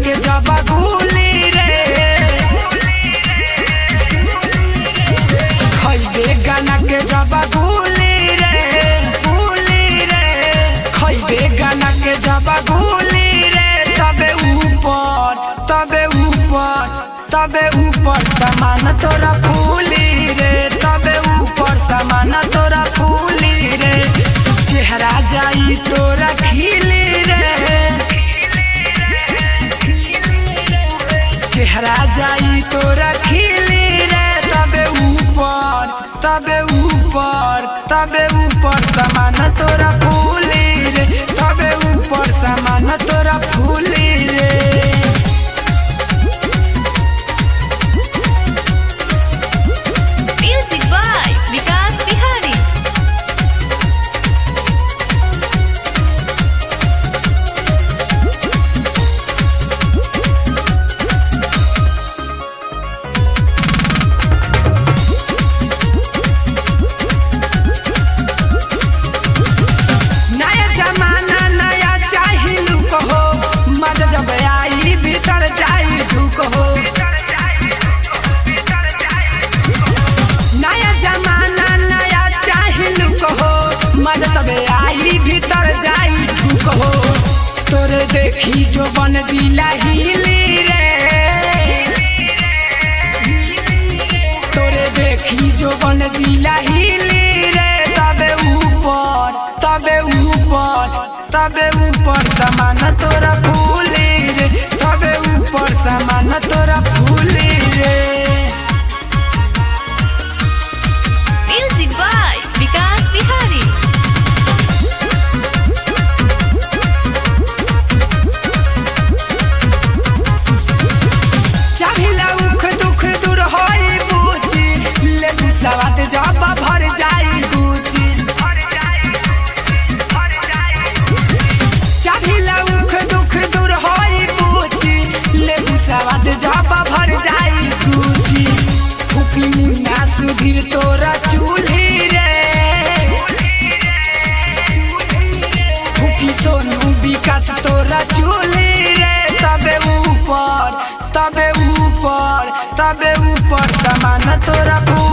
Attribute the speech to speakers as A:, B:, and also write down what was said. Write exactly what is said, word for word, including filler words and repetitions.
A: के जब गुली रे खइबे गाना के जब गुली रे गुली रे खइबे गाना के जब गुली रे तबे ऊपर तबे ऊपर तबे ऊपर सामान तोरा फूली रे तबे ऊपर सामान तोरा फूली रे चेहरा जाई तोरा खिली रे चेहरा जाई तोरा खिली रे तबे ऊपर तबे ऊपर तबे ऊपर सामान तोरा फूली रे तबे ऊपर सामान तोरा फूली रे
B: Music by Vikas Bihari.
A: नया जमाना नया चाही लुक हो मजा जब आई भीतर जाई ढुक हो नया जमाना नया चाही लुक हो मजा तब आई भीतर जाई ढुक हो तोरे देखी जो बन दिला हिली रे तोरे देखी जो बन दिला हिली रे तबे ऊपर तबे ऊपर तबे ऊपर सामान तोरा फूली रे तबे ऊपर सामान तोरा फूली रे
B: Music by Vikas Bihari.
A: चाहिला उख दुख दूर होई बूची ले सवाद जब भर जाई गुची चाहिला उख दुख दूर होई बूची ले सवाद जब भर जाई गुची फूफी मुन्ना सुधीर तोरा चूल्ही रे फूफी सोनू विकास तोरा चूल्ही रे तबे ऊपर तबे ऊपर तबे ऊपर सामान तोरा